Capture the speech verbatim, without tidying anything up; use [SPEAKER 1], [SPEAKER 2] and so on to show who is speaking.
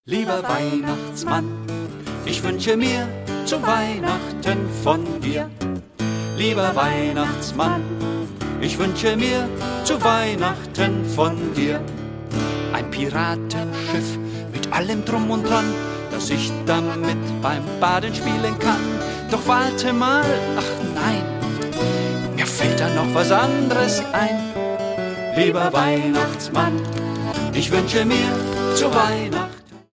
[SPEAKER 1] Lieber Weihnachtsmann, ich wünsche mir zu Weihnachten von dir. Lieber Weihnachtsmann, ich wünsche mir zu Weihnachten von dir. Ein Piratenschiff mit allem Drum und Dran, dass ich damit beim Baden spielen kann. Doch warte mal, ach nein, mir fällt da noch was anderes ein. Lieber Weihnachtsmann, ich wünsche mir zu Weihnachten